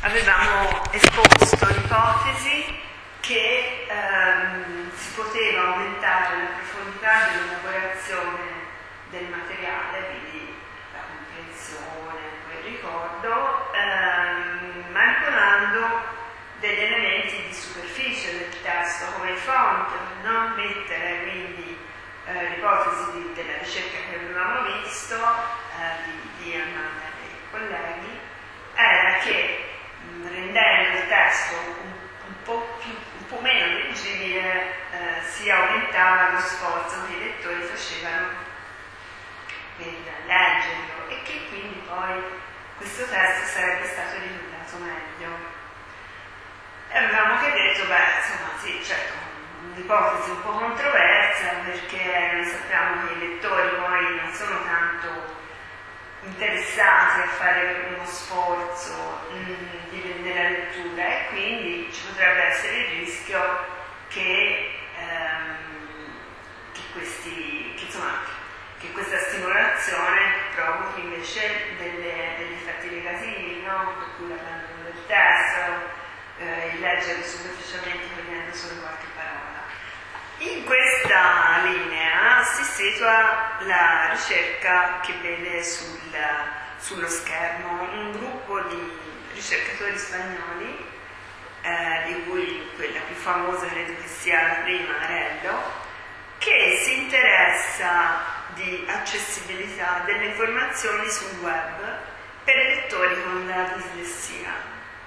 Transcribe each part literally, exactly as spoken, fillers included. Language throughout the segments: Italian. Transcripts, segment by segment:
avevamo esposto l'ipotesi che ehm, si poteva aumentare la profondità dell'elaborazione del materiale, quindi la comprensione, poi il ricordo, ehm, manipolando degli elementi di superficie del testo come il font, no? Mettere quindi eh, l'ipotesi di, della ricerca che avevamo visto eh, di, di Anna e colleghi era che mh, rendendo il testo un, un, po, più, un po' meno leggibile eh, si aumentava lo sforzo che i lettori facevano per leggerlo e che quindi poi questo testo sarebbe stato ricordato meglio. E avevamo che detto, beh, insomma, sì, certo, un'ipotesi un po' controversa perché noi sappiamo che i lettori poi non sono tanto interessati a fare uno sforzo mh, di, nella lettura e quindi ci potrebbe essere il rischio che, ehm, che, questi, che, insomma, che questa stimolazione provochi invece delle, degli effetti negativi, no? Per cui l'abbandono del testo, eh, il leggere superficialmente togliendo solo qualche parola. In questa linea si situa la ricerca che vede sul, sullo schermo un gruppo di ricercatori spagnoli, eh, di cui quella più famosa credo che sia la prima, Arello, che si interessa di accessibilità delle informazioni sul web per i lettori con la dislessia.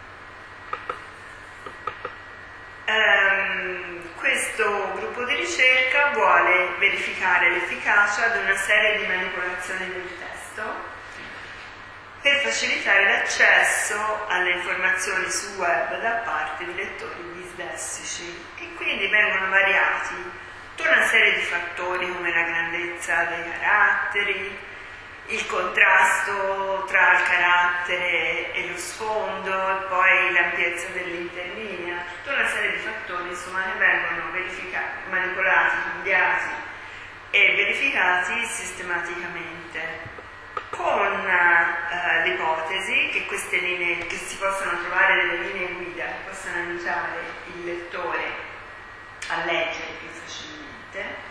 Um, questo gruppo di ricerca vuole verificare l'efficacia di una serie di manipolazioni del testo per facilitare l'accesso alle informazioni sul web da parte di lettori dislessici e quindi vengono variati tutta una serie di fattori come la grandezza dei caratteri, il contrasto tra il carattere e lo sfondo, e poi l'ampiezza dell'interlinea, tutta una serie di fattori insomma che vengono verificati, manipolati, cambiati e verificati sistematicamente con eh, l'ipotesi che queste linee, che si possano trovare delle linee guida che possano aiutare il lettore a leggere più facilmente.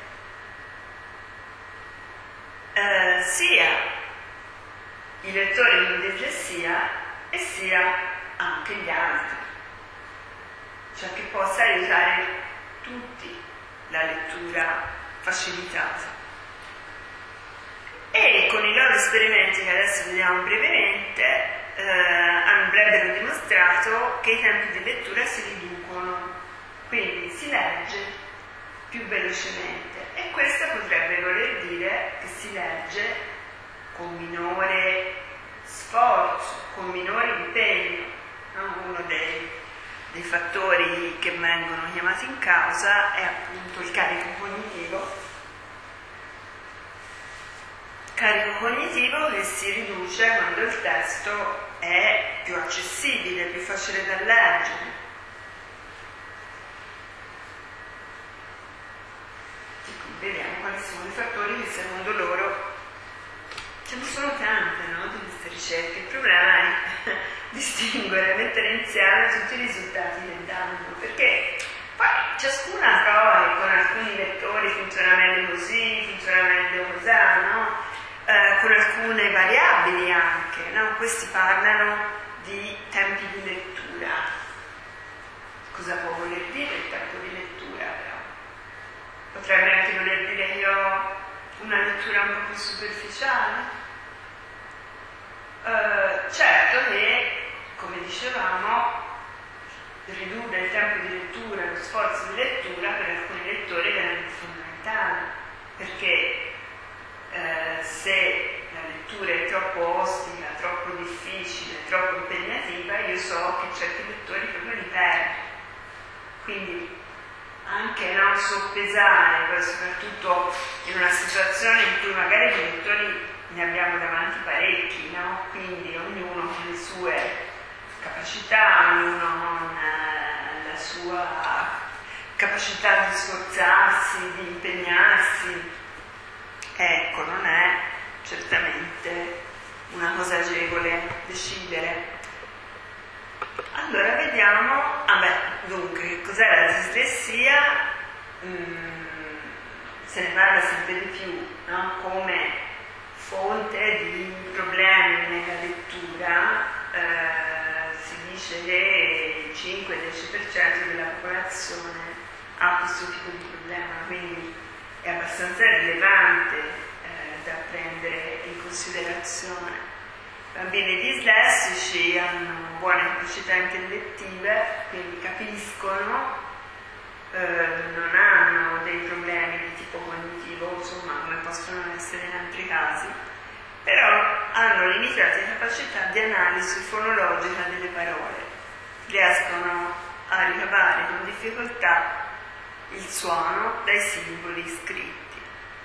Uh, sia i lettori con dislessia e sia anche gli altri, cioè che possa aiutare tutti la lettura facilitata. E con i loro esperimenti che adesso vediamo brevemente uh, avrebbero dimostrato che i tempi di lettura si riducono, quindi si legge più velocemente. E questo potrebbe voler dire che si legge con minore sforzo, con minore impegno. No? Uno dei, dei fattori che vengono chiamati in causa è appunto il carico cognitivo. Carico cognitivo che si riduce quando il testo è più accessibile, più facile da leggere. Vediamo quali sono i fattori che secondo loro, ce ne sono tante, no, di queste ricerche. Il problema è distinguere, mettere insieme tutti i risultati del danno, perché poi ciascuna trova che con alcuni lettori funziona meglio così, funziona meglio così, no? Eh, con alcune variabili anche, no? Questi parlano di tempi di lettura. Cosa può voler dire il tempo di lettura, però? Potrebbe anche voler dire che ho una lettura un po' più superficiale. Uh, certo che, come dicevamo, ridurre il tempo di lettura, lo sforzo di lettura per alcuni lettori è veramente fondamentale, perché uh, se la lettura è troppo ostica, troppo difficile, troppo impegnativa, io so che certi lettori proprio li perdo. Quindi anche non soppesare, poi soprattutto in una situazione in cui magari i lettori ne abbiamo davanti parecchi, no? Quindi ognuno con le sue capacità, ognuno con eh, la sua capacità di sforzarsi, di impegnarsi. Ecco, non è certamente una cosa agevole decidere. Allora vediamo, ah beh, dunque, che cos'è la dislessia? Mm, se ne parla sempre di più, no? Come fonte di problemi nella lettura. Eh, si dice che il cinque-dieci per cento della popolazione ha questo tipo di problema, quindi è abbastanza rilevante eh, da prendere in considerazione. I bambini dislessici hanno buone capacità intellettive, quindi capiscono, eh, non hanno dei problemi di tipo cognitivo, insomma, come possono essere in altri casi, però hanno limitate capacità di analisi fonologica delle parole, riescono a ricavare con difficoltà il suono dai simboli scritti,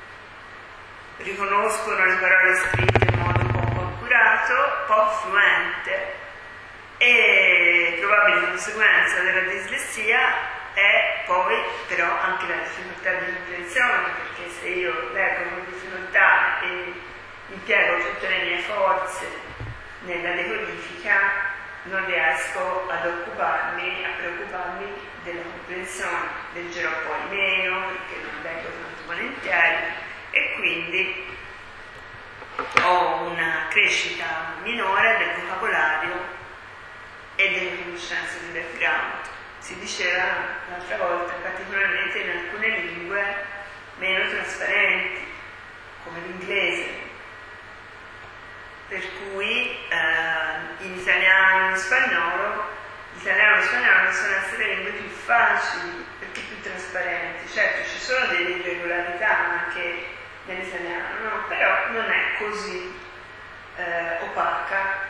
riconoscono le parole scritte in modo poco accurato, poco fluente, e probabile conseguenza della dislessia è poi però anche la difficoltà di comprensione, perché se io leggo con difficoltà e impiego tutte le mie forze nella decodifica, non riesco ad occuparmi, a preoccuparmi della comprensione, leggerò poi meno perché non leggo tanto volentieri e quindi ho una crescita minore del vocabolario e delle conoscenze di background. Si diceva l'altra volta, particolarmente in alcune lingue meno trasparenti, come l'inglese, per cui eh, in italiano e in spagnolo, l'italiano e lo spagnolo possono essere lingue più facili perché più trasparenti. Certo, ci sono delle irregolarità anche nell'italiano, no? Però non è così eh, opaca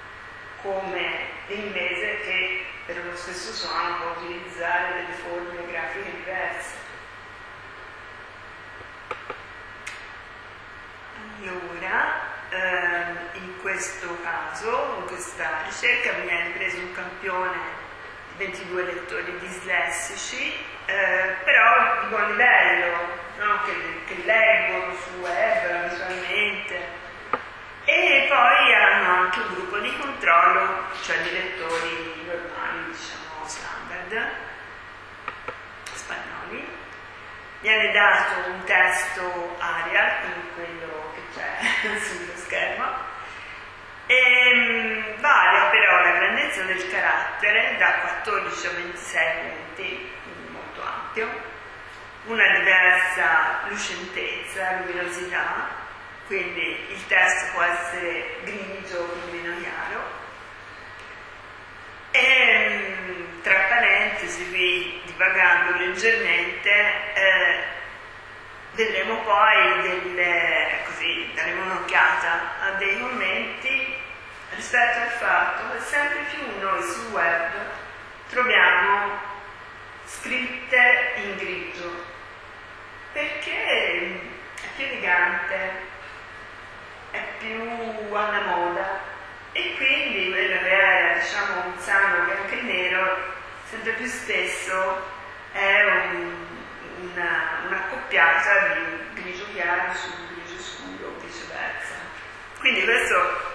come l'inglese, che per lo stesso suono può utilizzare delle forme grafiche diverse. Allora, ehm, in questo caso, in questa ricerca, viene preso un campione di ventidue lettori dislessici, eh, però di buon livello, no? che, che leggono sul web visualmente, e poi hanno anche un gruppo di controllo, cioè di lettori normali, diciamo standard, spagnoli. Viene dato un testo Arial, quindi quello che c'è sullo schermo, e varia però la grandezza del carattere da quattordici a ventisei punti, quindi molto ampio, una diversa lucentezza, luminosità, quindi il testo può essere grigio o meno chiaro, e tra parentesi, qui divagando leggermente, eh, vedremo poi delle, così, daremo un'occhiata a dei commenti rispetto al fatto che sempre più noi sul web troviamo scritte in grigio, perché è più elegante, è più alla moda, e quindi quello che era, diciamo, un sano bianco e nero sempre più spesso è un, una, un'accoppiata di grigio chiaro su grigio scuro o viceversa. Quindi questo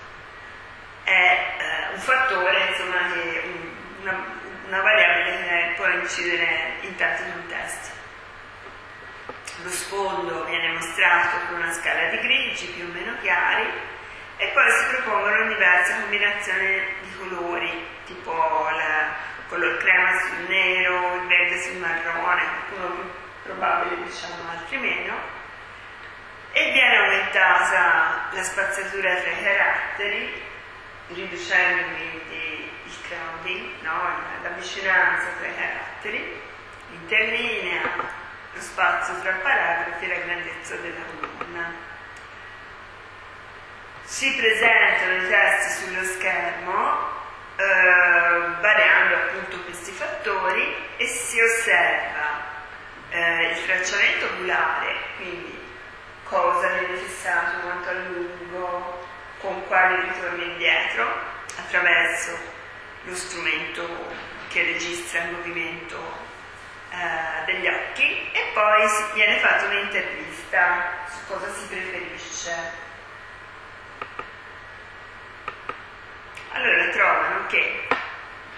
è eh, un fattore, insomma, che, una, una variabile che può incidere in tanti contesti. Lo sfondo viene mostrato con una scala di grigi più o meno chiari, e poi si propongono diverse combinazioni di colori, tipo il color crema sul nero, il verde sul marrone, qualcuno più probabile, diciamo, altri meno, e viene aumentata la spaziatura tra i caratteri, riducendo quindi il crowding, no? La vicinanza tra i caratteri, interlinea lo spazio tra paragrafi e la grandezza della colonna. Si presentano i testi sullo schermo eh, variando appunto questi fattori, e si osserva eh, il tracciamento oculare, quindi cosa viene fissato, quanto a lungo, con quali ritorni indietro, attraverso lo strumento che registra il movimento eh, degli occhi, e poi si viene fatta un'intervista su cosa si preferisce. Allora trovano che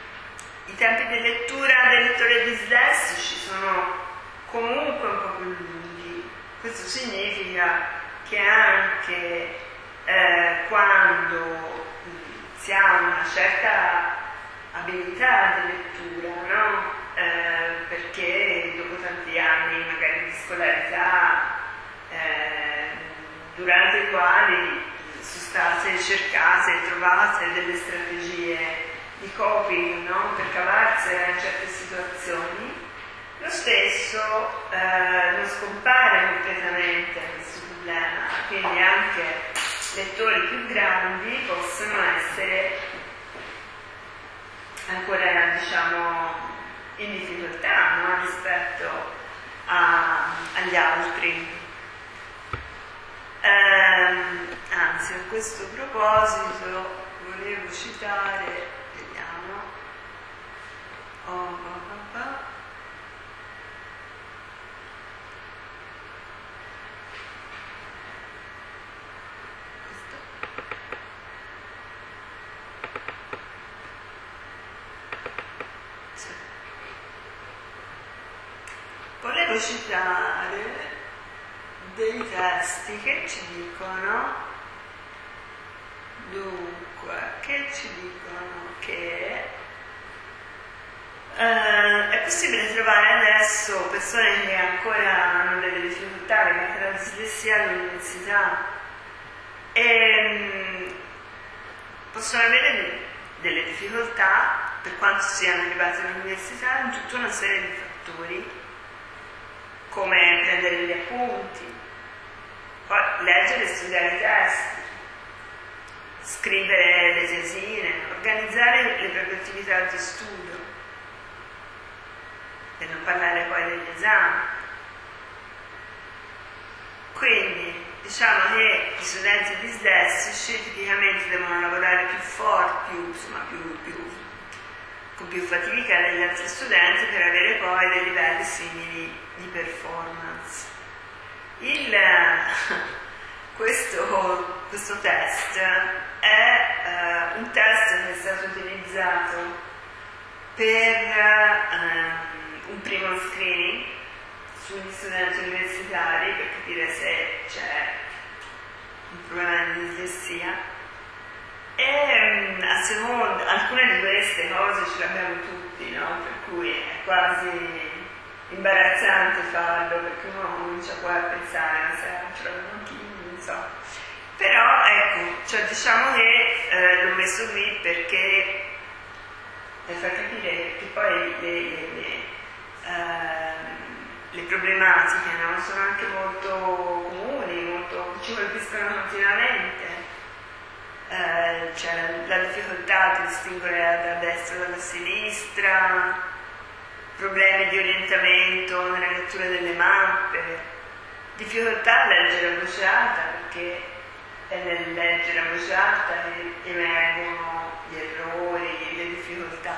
i tempi di lettura dei lettori dislessici sono comunque un po' più lunghi. Questo significa che anche eh, quando si ha una certa abilità di lettura, no? Eh, perché dopo tanti anni magari di scolarità, eh, durante i quali sono state cercate, trovate delle strategie di coping, no? Per cavarsela in certe situazioni, lo stesso eh, non scompare completamente questo problema, quindi anche lettori più grandi possono essere ancora, diciamo, in difficoltà, no? Rispetto a, agli altri. Ehm, anzi, a questo proposito volevo citare, vediamo, oh, oh, oh, oh. Volevo citare dei testi che ci dicono, dunque, che ci dicono che eh, è possibile trovare adesso persone che ancora hanno delle difficoltà legate alla dislessia all'università e mh, possono avere delle difficoltà per quanto siano arrivati all'università in tutta una serie di fattori, come prendere gli appunti, poi leggere e studiare i testi, scrivere le tesine, organizzare le proprie attività di studio, per non parlare poi degli esami. Quindi diciamo che gli studenti dislessici tipicamente devono lavorare più forti, più, insomma, più, più, con più fatica degli altri studenti per avere poi dei livelli simili di performance. Il, questo, questo test è uh, un test che è stato utilizzato per uh, un primo screening sugli studenti universitari per capire se c'è un problema di dislessia e um, a seconda, alcune di queste cose ce le abbiamo tutti, no? Per cui è quasi imbarazzante farlo perché uno comincia poi a pensare ma se ce l'avevo anch'io, non so. Però ecco, cioè diciamo che eh, l'ho messo qui perché per far capire che poi le, le, le, eh, le problematiche, no? Sono anche molto comuni, molto, ci colpiscono continuamente. Eh, c'è la difficoltà di distinguere la destra dalla sinistra, problemi di orientamento nella lettura delle mappe, difficoltà a leggere a voce alta perché è nel leggere a voce alta che emergono gli errori, le difficoltà,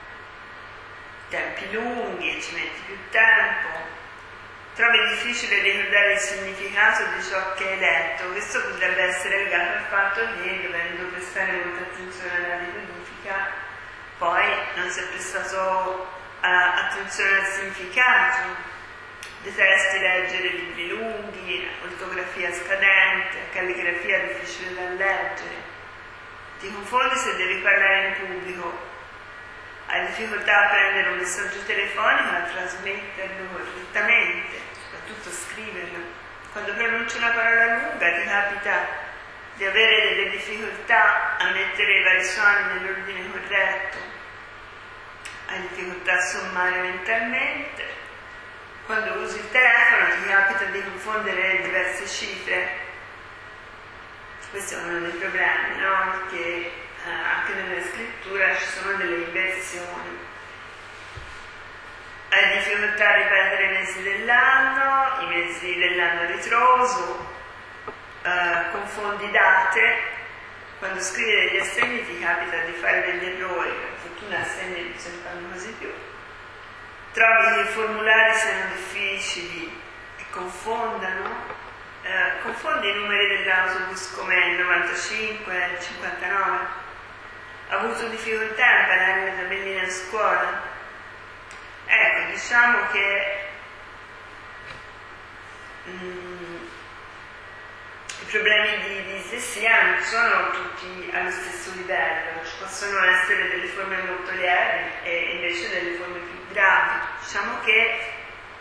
tempi lunghi, ci metti più tempo, trovi difficile ricordare il significato di ciò che hai letto. Questo potrebbe essere legato al fatto che dovendo prestare molta attenzione alla decodifica poi non si è prestato Uh, attenzione al significato, deteresti leggere libri lunghi, ortografia scadente, calligrafia difficile da leggere, ti confondi se devi parlare in pubblico, hai difficoltà a prendere un messaggio telefonico e a trasmetterlo correttamente, soprattutto scriverlo. Quando pronunci una parola lunga ti capita di avere delle difficoltà a mettere i vari suoni nell'ordine corretto, hai difficoltà a sommare mentalmente, quando usi il telefono ti capita di confondere diverse cifre. Questo è uno dei problemi, no? Perché eh, anche nella scrittura ci sono delle inversioni. Hai difficoltà a ripetere i mesi dell'anno, i mesi dell'anno ritroso, eh, confondi date. Quando scrivi degli assegni ti capita di fare degli errori, per fortuna assegni non se ne fanno quasi più. Trovi che i formulari siano difficili e confondano, eh, confondi i numeri dell'autobus come novantacinque, cinquantanove, ha avuto difficoltà a imparare le tabelline a scuola? Ecco, diciamo che mm, i problemi di, di dislessia non sono tutti allo stesso livello, ci possono essere delle forme molto lievi e invece delle forme più gravi. Diciamo che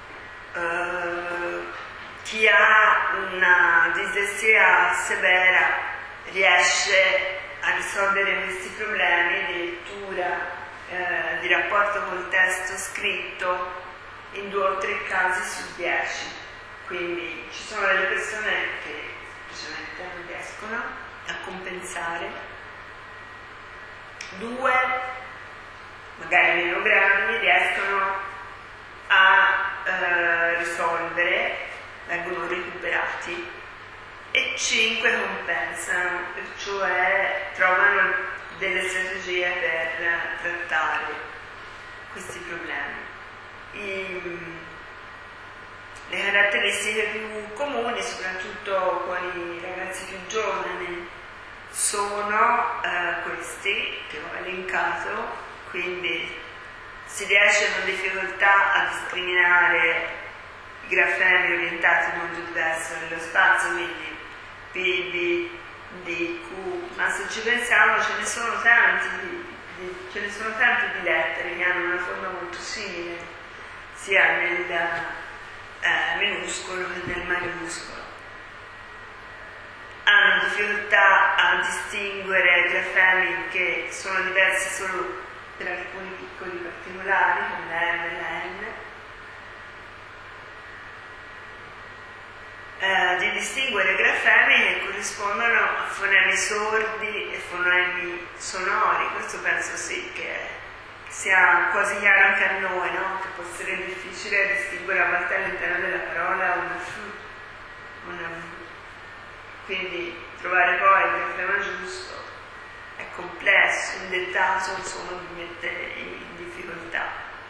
eh, chi ha una dislessia severa riesce a risolvere questi problemi di lettura, eh, di rapporto col testo scritto in due o tre casi su dieci. Quindi ci sono delle persone che semplicemente non riescono a compensare, due, magari meno gravi, riescono a eh, risolvere, vengono recuperati, e cinque compensano, cioè trovano delle strategie per trattare questi problemi. I, le caratteristiche più comuni, soprattutto con i ragazzi più giovani, sono eh, questi che ho elencato, quindi si riesce con difficoltà a discriminare i grafemi orientati in modo diverso nello spazio, quindi P, B, D, Q, ma se ci pensiamo ce ne sono tanti, di, ce ne sono tanti di lettere che hanno una forma molto simile, sia nel eh, minuscolo che nel maiuscolo. Hanno difficoltà a distinguere grafemi che sono diversi solo per alcuni piccoli particolari, come la M e la N, eh, di distinguere grafemi che corrispondono a fonemi sordi e fonemi sonori. Questo penso sì che sia quasi chiaro anche a noi, no? Che può essere difficile distinguere a volte all'interno della parola una F, una V. Quindi trovare poi il grafema giusto è complesso, in dettaglio insomma mi mette in difficoltà.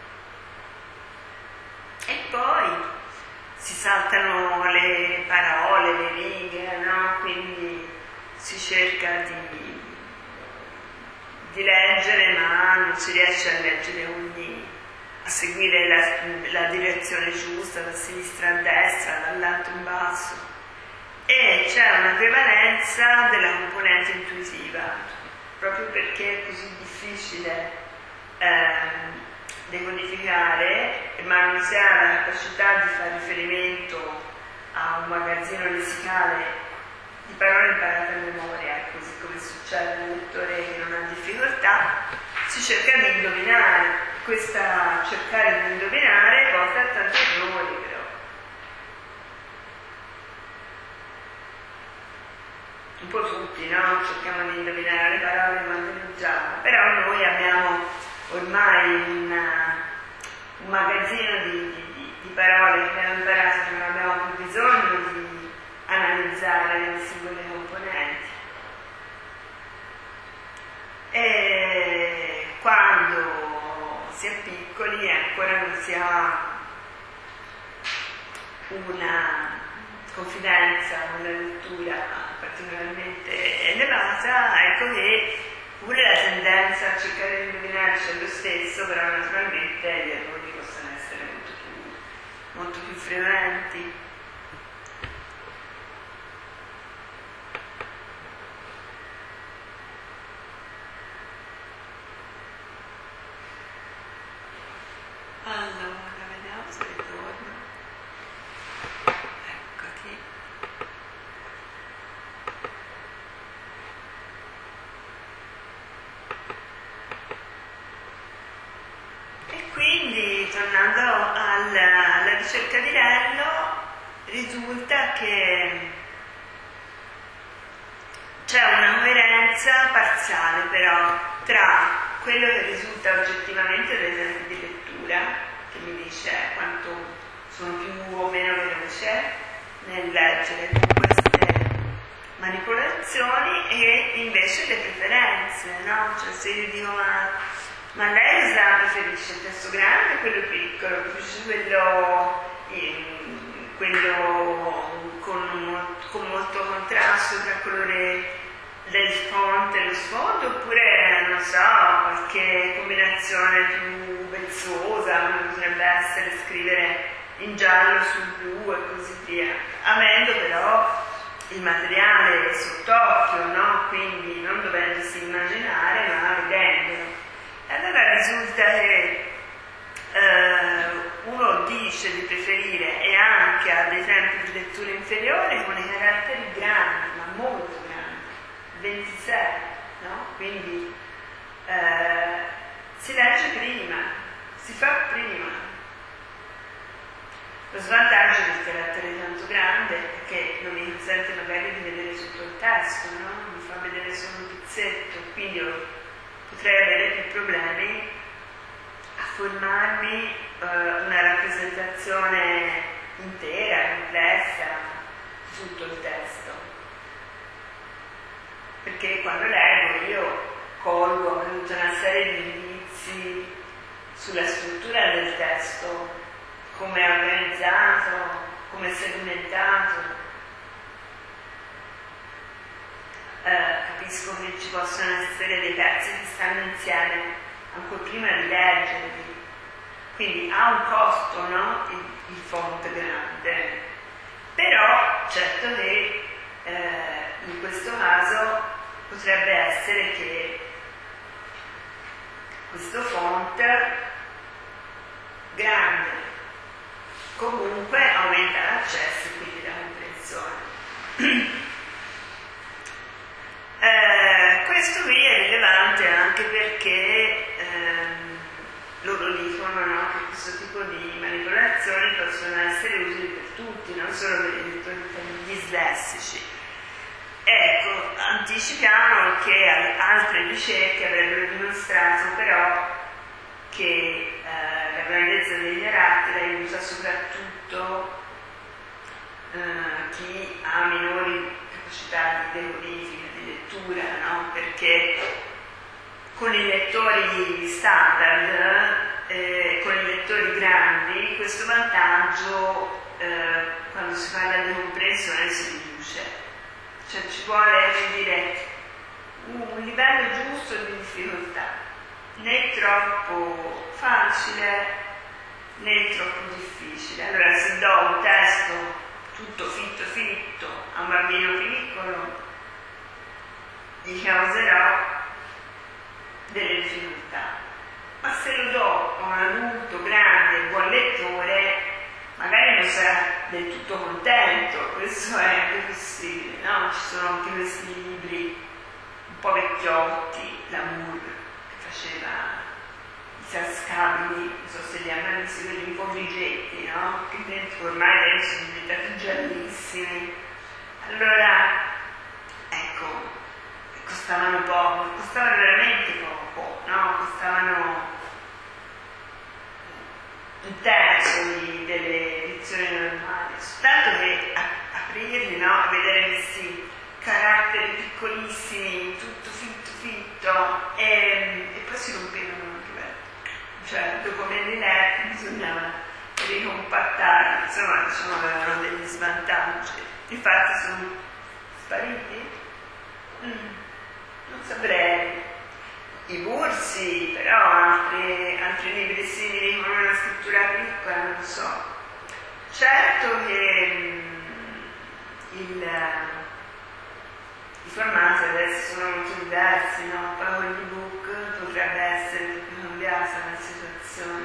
E poi si saltano le parole, le righe, no? Quindi si cerca di, di leggere, ma non si riesce a leggere ogni, a seguire la, la direzione giusta, da sinistra a destra, dall'alto in basso. E c'è una prevalenza della componente intuitiva, proprio perché è così difficile ehm, decodificare, ma non si ha la capacità di fare riferimento a un magazzino lessicale di parole imparate a memoria, così come succede al lettore che non ha difficoltà, si cerca di indovinare. Questa cercare di indovinare porta a tanti errori, però. Un po' tutti, no? Cerchiamo di indovinare le parole quando leggiamo, però noi abbiamo ormai una, un magazzino di, di, di parole che abbiamo imparato, che non abbiamo più bisogno di analizzare le singole componenti. E quando si è piccoli ancora non si ha una confidenza con la lettura particolarmente elevata, ecco che pure la tendenza a cercare di indovinarci è lo stesso, però naturalmente gli errori possono essere molto più, molto più frequenti. Allora, vediamo se ritorno. Eccoti. E quindi, tornando alla, alla ricerca di Lello, risulta che c'è una coerenza parziale però tra quello che risulta oggettivamente dai tempi di lettura, che mi dice quanto sono più o meno veloce nel leggere con queste manipolazioni, e invece le preferenze, no? Cioè se io dico ma, ma lei sa, preferisce il testo grande o quello piccolo, preferisce quello, in, quello con, con molto contrasto tra il colore del font e lo sfondo, oppure non non so, qualche combinazione più vezzosa, come potrebbe essere scrivere in giallo sul blu e così via, avendo però il materiale sott'occhio, no? Quindi non dovendosi immaginare ma vedendolo. E allora risulta che eh, uno dice di preferire, e anche a dei tempi di lettura inferiore, con i caratteri grandi, ma molto grandi, ventisei, no? Quindi eh, si legge prima, si fa prima. Lo svantaggio del carattere tanto grande è che non mi consente magari di vedere tutto il testo, no? Mi fa vedere solo un pezzetto, quindi io potrei avere più problemi a formarmi eh, una rappresentazione intera, complessa, di tutto il testo. Perché quando leggo io colgo tutta una serie di indizi sulla struttura del testo, come è organizzato, come è segmentato. Eh, capisco che ci possono essere dei pezzi che stanno insieme ancora prima di leggerli, quindi ha un costo, no? il, il font grande, però certo che eh, in questo caso potrebbe essere che questo font grande comunque aumenta l'accesso e quindi la comprensione. eh, questo qui è rilevante anche perché ehm, loro dicono, no, che questo tipo di manipolazioni possono essere utili per tutti, non solo per i lettori dislessici. Ecco, anticipiamo che altre ricerche avrebbero dimostrato però che eh, la grandezza degli caratteri aiuta soprattutto eh, chi ha minori capacità di decodifica, di lettura, no? Perché con i lettori standard, eh, con i lettori grandi, questo vantaggio eh, quando si parla di comprensione si riduce. Cioè ci vuole dire un livello giusto di difficoltà, né troppo facile né troppo difficile. Allora se do un testo tutto fitto fitto a un bambino piccolo gli causerò delle difficoltà, ma se lo do a un adulto grande e buon lettore magari non sarà del tutto contento. Questo è anche possibile, no? Ci sono anche questi libri un po' vecchiotti, Lamour che faceva i tascabili, non so se li hanno visti, quelli un po' grigetti, no? Che dentro ormai dentro sono diventati giallissimi. Allora, ecco, costavano poco, costavano veramente poco, no? Costavano un terzo di, delle edizioni normali, soltanto che a, aprirli, no? A vedere questi caratteri piccolissimi, tutto fitto fitto, e, e poi si rompevano anche bene. Cioè, dopo averli letti bisognava ricompattarli, insomma, diciamo, avevano degli svantaggi. Infatti sono spariti? Mm, non saprei. I Bursi, però altri, altri libri simili con una scrittura piccola, non lo so. Certo che mh, il, i formati adesso sono molto diversi, no? Poi con l'ebook potrebbe essere più cambiata la situazione.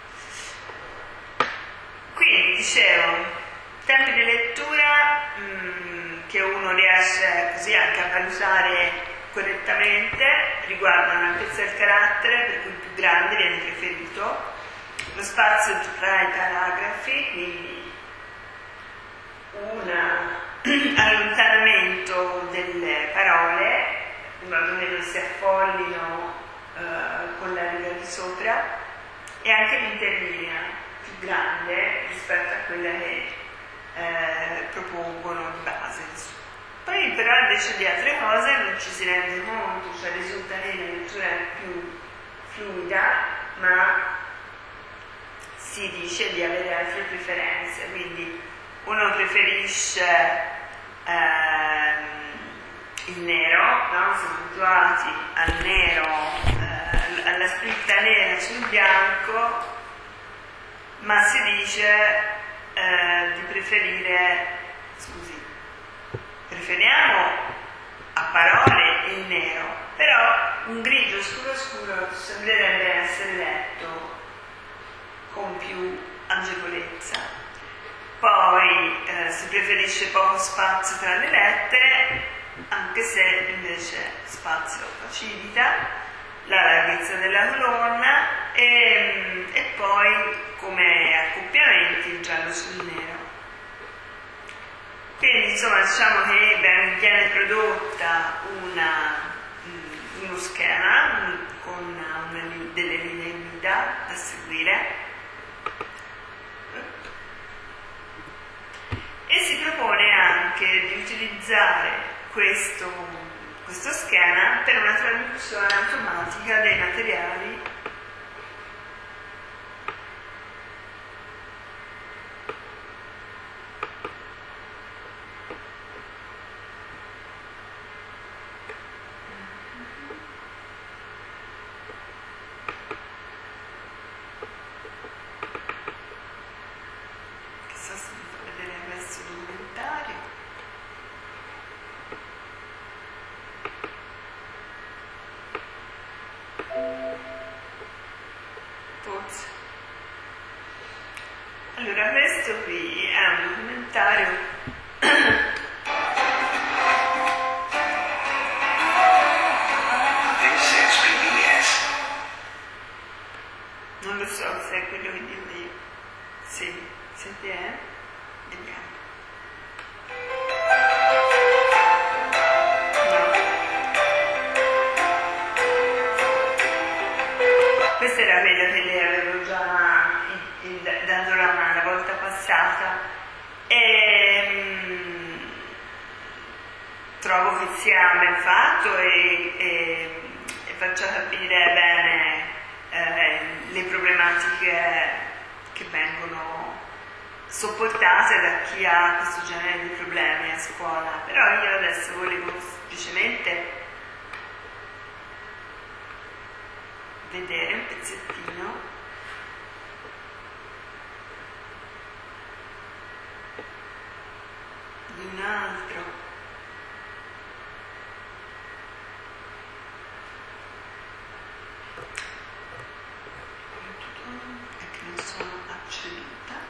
Quindi, dicevo, tempi di lettura mh, che uno riesce così anche a valutare correttamente riguardano l'altezza del carattere, per cui il più grande viene preferito, lo spazio tra i paragrafi, quindi un allontanamento delle parole in modo che non si affollino eh, con la riga di sopra, e anche l'interlinea più grande rispetto a quella che eh, propongono di base. Poi però invece di altre cose non ci si rende conto, cioè risulta che la lettura è più fluida, ma si dice di avere altre preferenze, quindi uno preferisce ehm, il nero, no? Siamo abituati al nero, eh, alla scritta nera sul bianco, ma si dice eh, di preferire, scusi, preferiamo a parole il nero, però un grigio scuro scuro sembrerebbe essere letto con più agevolezza. Poi eh, si preferisce poco spazio tra le lettere, anche se invece spazio facilita, la larghezza della colonna e, e poi come accoppiamenti il giallo sul nero. Quindi insomma diciamo che beh, viene prodotta una, uno schema con una, delle linee guida da seguire e si propone anche di utilizzare questo, questo schema per una traduzione automatica dei materiali Allora, questo qui è un documentario non lo so se è quello che dico io. Sì, senti, eh? Vediamo. No. Questo era quello che le avevo già dato la mano la volta passata e mh, trovo che sia ben fatto e, e, e faccia capire bene eh, le problematiche che vengono sopportate da chi ha questo genere di problemi a scuola. Però io adesso volevo semplicemente vedere un pezzettino di un altro e che non sono acceduta.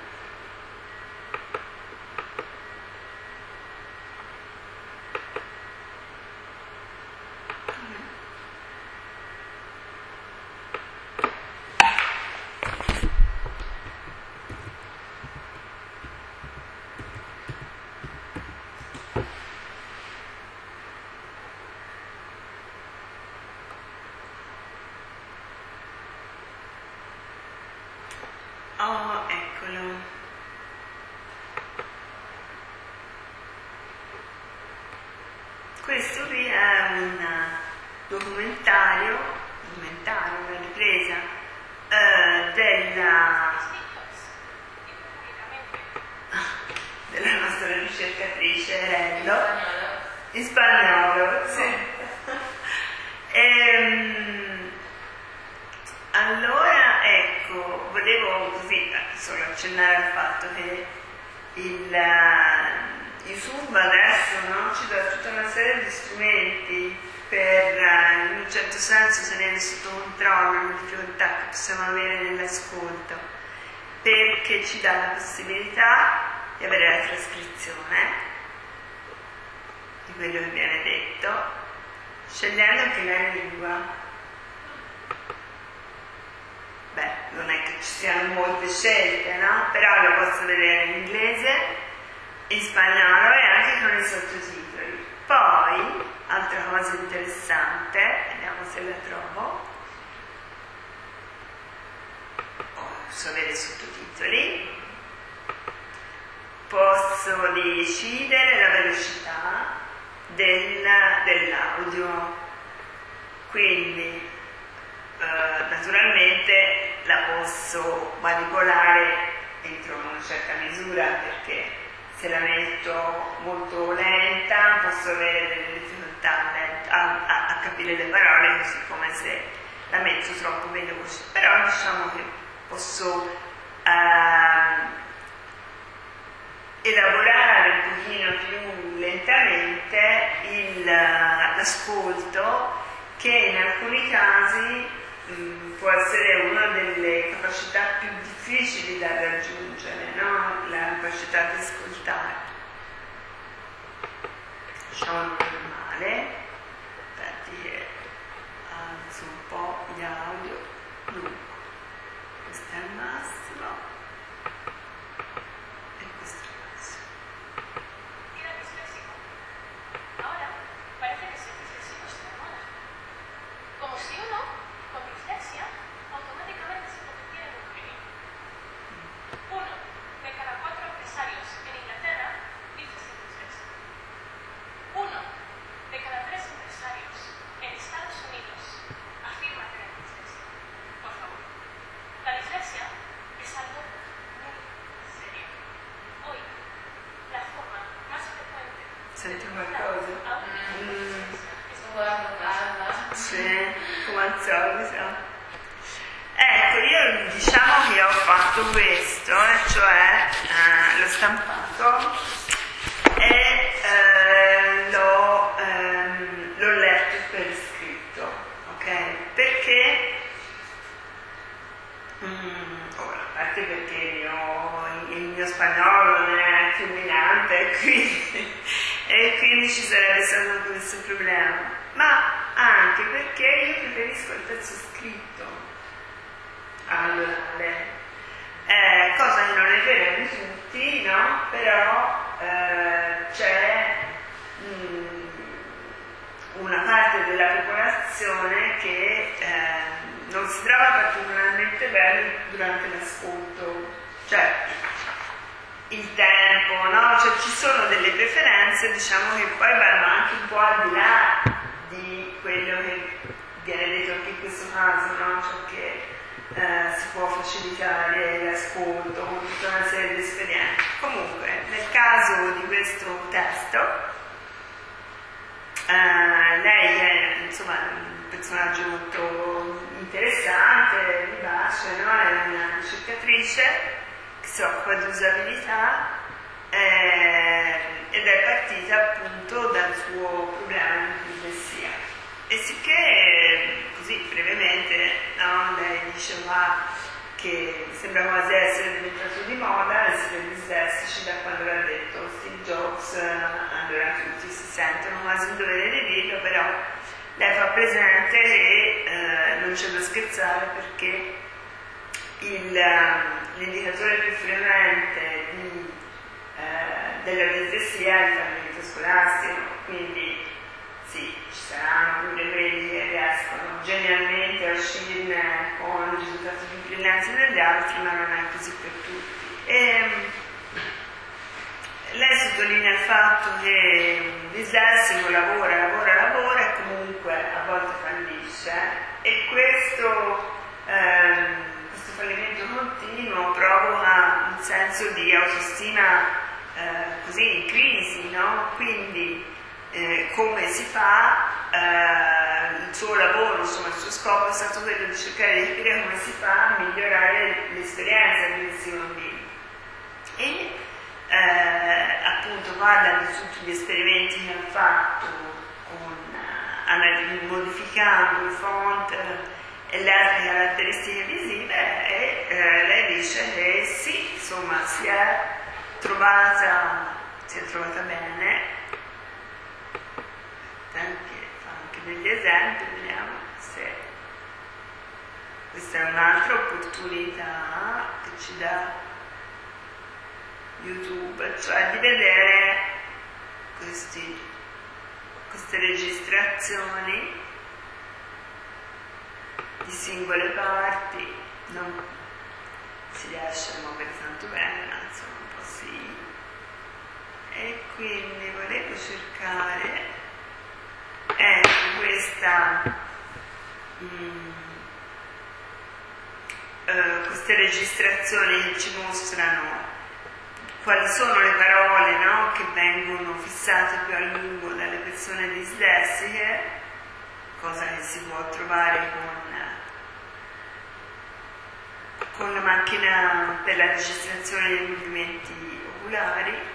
Oh, eccolo. Questo qui è un documentario, documentario, una ripresa eh, della, della nostra ricercatrice Rello, in spagnolo, sì. ehm, Allora, ecco, volevo così solo accennare al fatto che il uh, YouTube adesso, no, ci dà tutta una serie di strumenti per, uh, in un certo senso, tenere sotto controllo le difficoltà che possiamo avere nell'ascolto, perché ci dà la possibilità di avere la trascrizione di quello che viene detto, scegliendo anche la lingua. Beh, non è che ci siano molte scelte, no? Però lo posso vedere in inglese, in spagnolo e anche con i sottotitoli. Poi, altra cosa interessante, vediamo se la trovo, posso avere i sottotitoli, posso decidere la velocità del, dell'audio, quindi Uh, naturalmente la posso manipolare entro una certa misura, perché se la metto molto lenta posso avere delle difficoltà a, a, a capire le parole, così come se la metto troppo veloce, però diciamo che posso uh, elaborare un pochino più lentamente il, l'ascolto, che in alcuni casi mh, può essere una delle capacità più difficili da raggiungere, no? La capacità di ascoltare. Diciamo normale, infatti che alzo un po' gli audio, dunque, questo è il massimo e questo è il massimo. ¿Era disléxico? Ahora parece que ser disléxico está de moda. Como si uno, con dislexia, automáticamente se convirtiera en un genio. Uno de cada cuatro empresarios en Inglaterra dice ser disléxico. Uno de cada tres empresarios en Estados Unidos afirma tener dislexia. Por favor, la dislexia es algo muy serio. Hoy, la forma más frecuente Senti qualcosa? Mm. Guarda, guarda. Sì, come al solito. Ecco, io diciamo che ho fatto questo, eh, cioè eh, l'ho stampato e eh, l'ho, ehm, l'ho letto per iscritto, ok? Perché, mm, ora, a parte perché il mio, il mio spagnolo non è fulminante, quindi, e quindi ci sarebbe stato questo problema, ma anche perché io preferisco il pezzo scritto all'orale, eh, cosa che non è vera di tutti, no? Però eh, c'è mh, una parte della popolazione che eh, non si trova particolarmente bene durante l'ascolto, cioè il tempo, no? Cioè ci sono delle preferenze, diciamo, che poi vanno anche un po' al di là di quello che viene detto anche in questo caso, no? Cioè che eh, si può facilitare l'ascolto con tutta una serie di esperienze. Comunque, nel caso di questo testo, eh, lei è insomma un personaggio molto interessante, vivace, no? È una ricercatrice che si occupa di usabilità eh, ed è partita appunto dal suo problema di dislessia. E sicché, così brevemente, no, lei diceva che sembra quasi essere diventato di moda essere dislessici da quando l'ha detto Steve Jobs, allora tutti si sentono quasi un dovere di dirlo, però lei fa presente che eh, non c'è da scherzare perché il, l'indicatore più frequente di, eh, della dislessia è il fallimento scolastico, quindi sì, ci saranno pure quelli che riescono genialmente a uscirne con risultati più brillanti degli altri, ma non è così per tutti. E lei sottolinea il fatto che il dislessico lavora, lavora, lavora e comunque a volte fallisce, e questo, ehm, questo fallimento continuo provoca un senso di autostima eh, così in crisi, no? Quindi Eh, come si fa, eh, il suo lavoro, insomma il suo scopo è stato quello di cercare di capire come si fa a migliorare l'esperienza di questi bambini. E eh, appunto parla di tutti gli esperimenti che ha fatto con, eh, modificando il font e le altre caratteristiche visive, e eh, lei dice che sì, insomma si è trovata, si è trovata bene. Anche, fa anche degli esempi, vediamo se questa è un'altra opportunità che ci dà YouTube, cioè di vedere questi, queste registrazioni di singole parti. Non si riesce a muovere tanto bene, ma insomma un po' sì. E quindi volevo cercare ecco questa mm, uh, queste registrazioni che ci mostrano quali sono le parole, no, che vengono fissate più a lungo dalle persone dislessiche, cosa che si può trovare con, con la macchina per la registrazione dei movimenti oculari.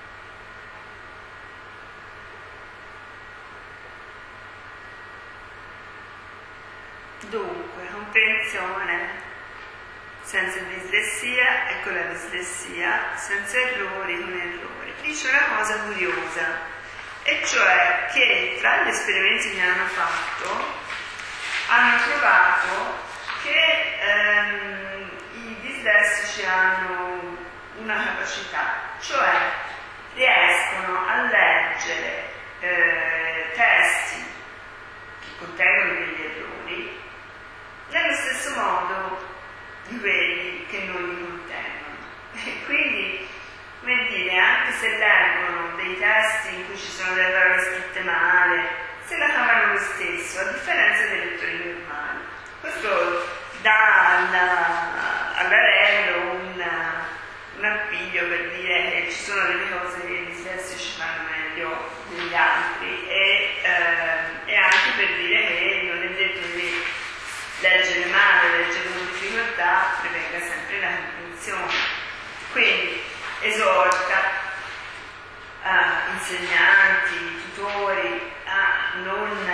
Dunque, comprensione senza dislessia e con la dislessia, senza errori con errori. Dice una cosa curiosa, e cioè che tra gli esperimenti che hanno fatto hanno trovato che ehm, i dislessici hanno una capacità, cioè riescono a leggere eh, testi che contengono degli errori nello stesso modo di quelli che non li contengono. E quindi, come dire, anche se leggono dei testi in cui ci sono delle parole scritte male, se la cavano lo stesso, a differenza dei lettori normali. Questo dà alla, all'arello un, un appiglio per dire che ci sono delle cose che i dislessici fanno meglio degli altri e, eh, e anche per dire che non è detto che leggere male, leggere con difficoltà, prevenga sempre la comprensione. Quindi esorta uh, insegnanti, tutori a non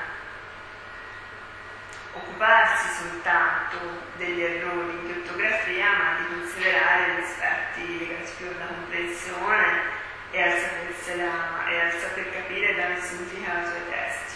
occuparsi soltanto degli errori di ortografia, ma di considerare gli aspetti legati più alla comprensione e al, sapersela, e al saper capire e dare il significato ai testi.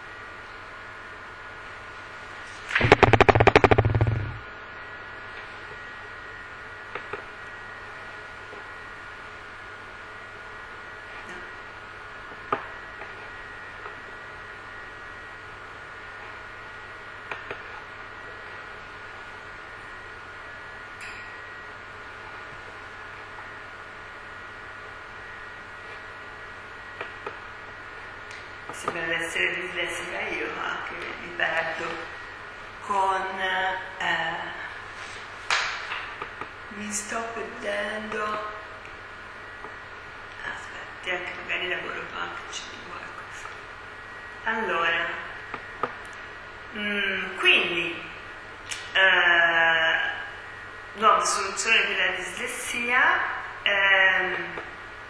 Sembra di essere dislessica io, ma che mi perdo con eh, mi sto perdendo, aspetti anche magari lavoro anche c'è di qualcosa. Allora mm, quindi eh, nuova soluzione per la dislessia. ehm,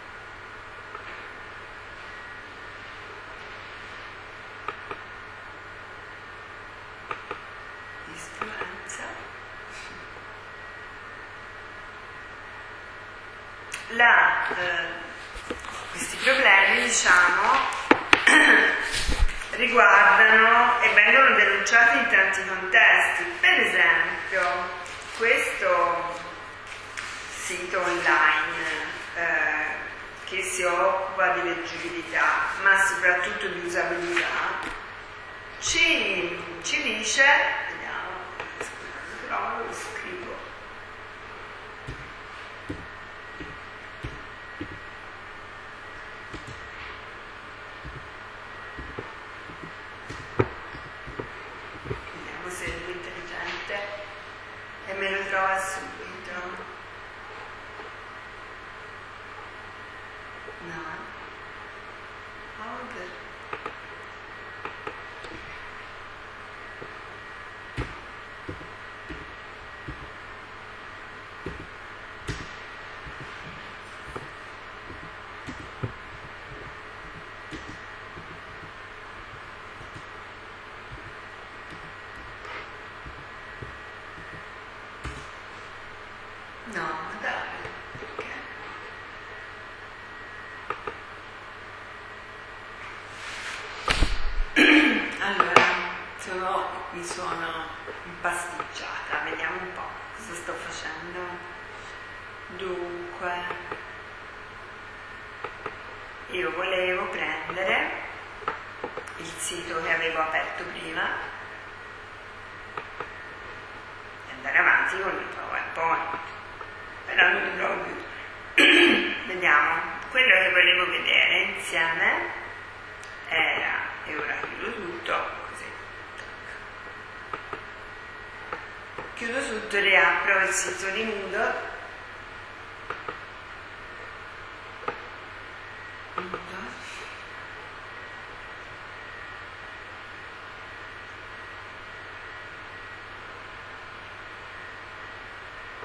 La, eh, questi problemi, diciamo, riguardano e vengono denunciati in tanti contesti. Per esempio, questo sito online eh, che si occupa di leggibilità, ma soprattutto di usabilità, ci, ci dice, vediamo, però lo scrivo. E me lo trova subito. No. Hold it. No, ma dai, perché? Allora, sono, mi sono impasticciata, vediamo un po' cosa sto facendo. Dunque, io volevo prendere il sito che avevo aperto prima e andare avanti con il PowerPoint. Però non li trovo più. Vediamo, quello che volevo vedere insieme era, e ora chiudo tutto, così. Chiudo tutto e riapro il sito di Moodle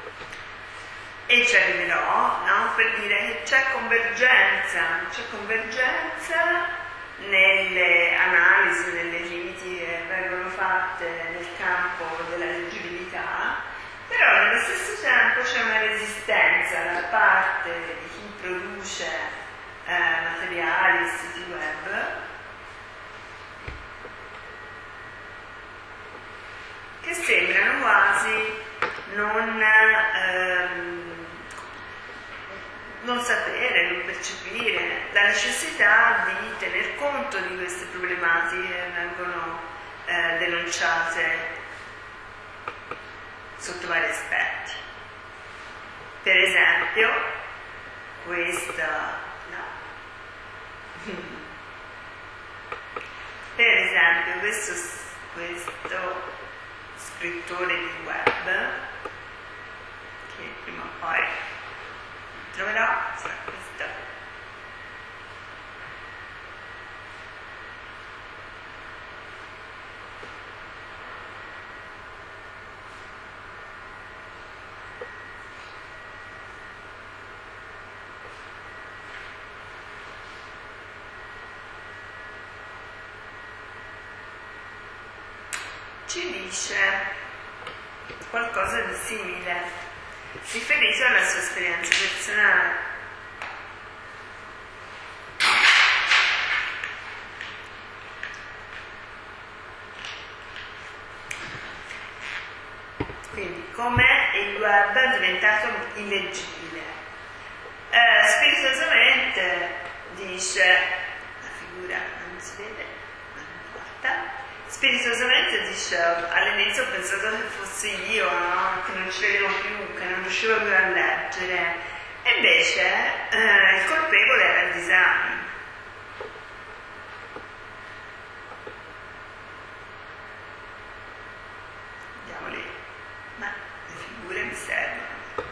E ci arriverò, no? Per dire che c'è convergenza, c'è convergenza nelle analisi, nelle riti che vengono fatte nel campo della leggibilità, però nello stesso tempo c'è una resistenza da parte di chi produce eh, materiali, siti web, che sembrano quasi non, ehm, non sapere, non percepire la necessità di tener conto di queste problematiche che vengono eh, denunciate sotto vari aspetti. Per esempio, questa no. Per esempio, questo, questo scrittore di web, che prima o poi troverò, sarà questo. Ci dice qualcosa di simile, riferito alla sua esperienza personale. Quindi, come il web è diventato illeggibile. Eh, spirituosamente dice, la figura non si vede, ma non importa. Spirituosamente dice, all'inizio ho pensato che fossi io, no? Che non ci vedevo più, che non riuscivo più a leggere, e invece eh, il colpevole era il design. Andiamo lì, ma le figure mi servono.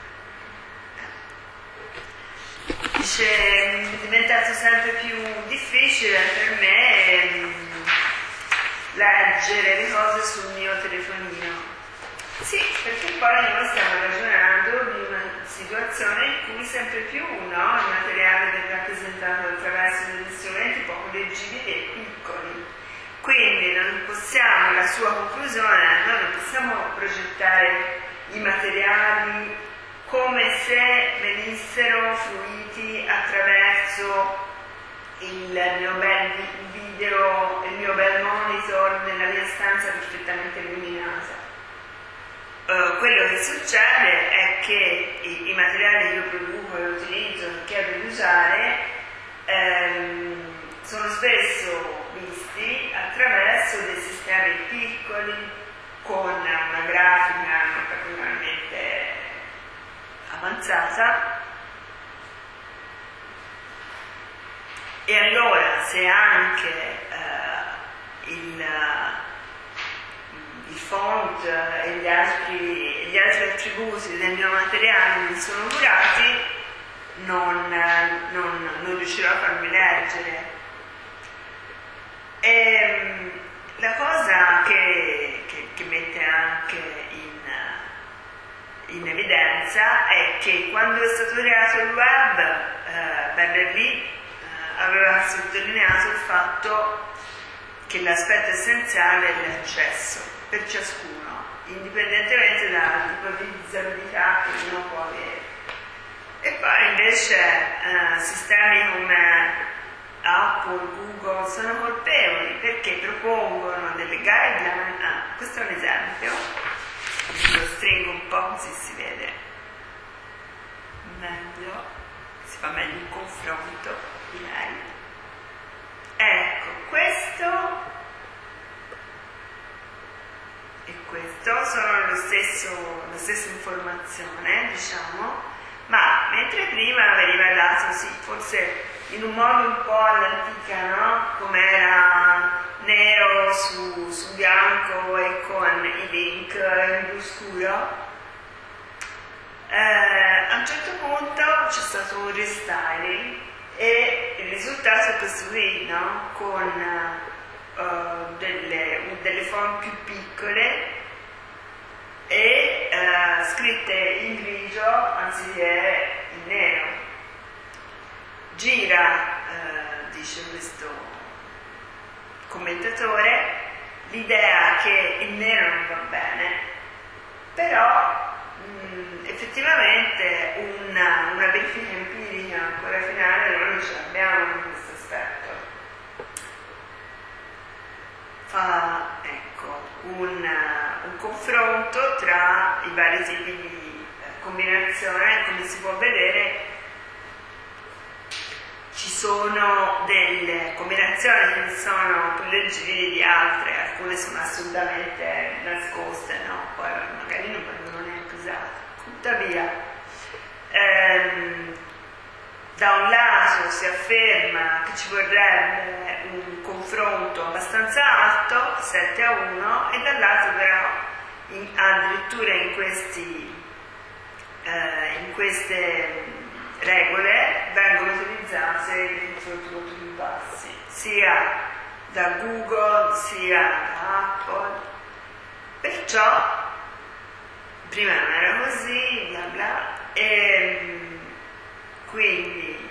Dice, è diventato sempre più difficile per me leggere le cose sul mio telefonino. Sì, perché poi noi stiamo ragionando di una situazione in cui sempre più no, il materiale viene rappresentato attraverso degli strumenti poco leggibili e piccoli. Quindi non possiamo, la sua conclusione, noi non possiamo progettare i materiali come se venissero fruiti attraverso il mio bel video, il mio bel monitor nella mia stanza perfettamente illuminata. Uh, quello che succede è che i, i materiali che io produco e utilizzo, che chiedo di usare, ehm, sono spesso visti attraverso dei sistemi piccoli, con una grafica non particolarmente avanzata. E allora, se anche eh, il, il font e gli altri, gli altri attributi del mio materiale non sono curati, non, non, non riuscirò a farmi leggere. E la cosa che, che, che mette anche in, in evidenza è che quando è stato creato il web, eh, Berners-Lee aveva sottolineato il fatto che l'aspetto essenziale è l'accesso per ciascuno, indipendentemente dal tipo di disabilità che uno può avere. E poi invece eh, sistemi come Apple, Google sono colpevoli perché propongono delle guideline. Ah, questo è un esempio, lo stringo un po' così si vede meglio, si fa meglio il confronto. Ecco, questo e questo sono lo stesso, la stessa informazione, diciamo, ma mentre prima veniva dato, sì, forse in un modo un po' all'antica, no? Come era nero su, su bianco e con i link in blu scuro, eh, a un certo punto c'è stato un restyling. E il risultato è questo qui, no? Con uh, delle, delle font più piccole e uh, eh, scritte in grigio anziché in nero. Gira, eh, dice questo commentatore, l'idea che il nero non va bene, però mh, effettivamente una, una verifica empirica ancora finale noi non ce l'abbiamo in questo aspetto. Fa ecco un, un confronto tra i vari tipi di eh, combinazione. Come si può vedere, ci sono delle combinazioni che sono più leggere di altre, alcune sono assolutamente nascoste, no? Poi magari non vengono neanche usate. Tuttavia, ehm, da un lato si afferma che ci vorrebbe un confronto abbastanza alto, sette a uno, e dall'altro però in, addirittura in, questi, eh, in queste regole vengono utilizzate dei confronti molto più bassi, sia da Google sia da Apple. Perciò prima non era così, bla bla, e quindi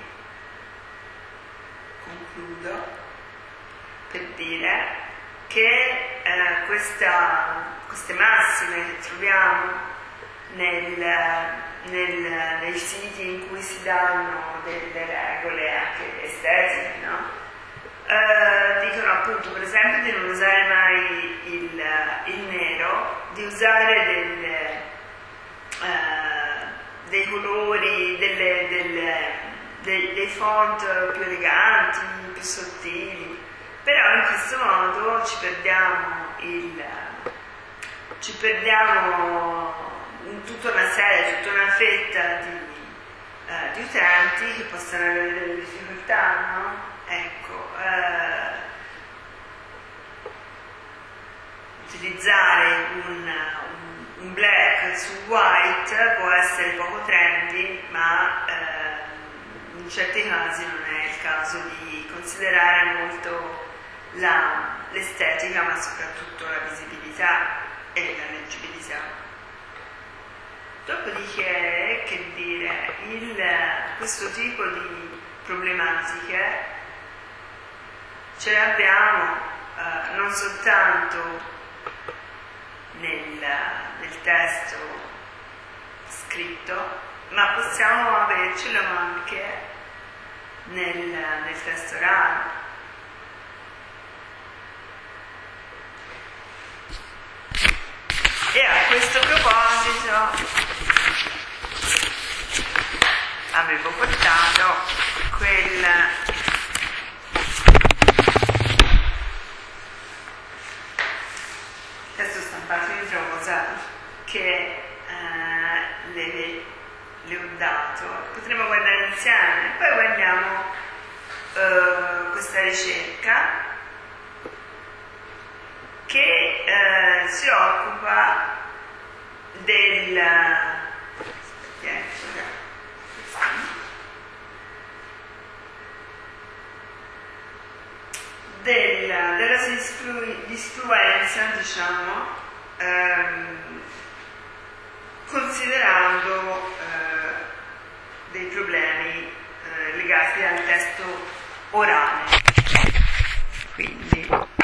concludo per dire che eh, questa, queste massime che troviamo nel, nel, nei siti in cui si danno delle regole anche estetiche, no? eh, dicono appunto per esempio di non usare mai il, il nero, di usare delle, eh, dei colori, delle, delle, dei, dei font più eleganti, più sottili, però in questo modo ci perdiamo il ci perdiamo in tutta una serie, tutta una fetta di, eh, di utenti che possono avere delle difficoltà, no? Ecco, eh, utilizzare un, un, un black su white può essere poco trendy, ma eh, in certi casi non è il caso di considerare molto la, l'estetica, ma soprattutto la visibilità e la leggibilità. Dopodiché, che dire, il, questo tipo di problematiche ce le abbiamo eh, non soltanto nel, nel testo scritto, ma possiamo avercelo anche nel, nel testo orale. E a questo proposito avevo portato quel testo stampato in rosa che eh, le, le ho dato. Potremmo guardare insieme, poi guardiamo eh, questa ricerca che eh, si occupa del della, della disinfluenza, diciamo, ehm, considerando eh, dei problemi eh, legati al testo orale. Quindi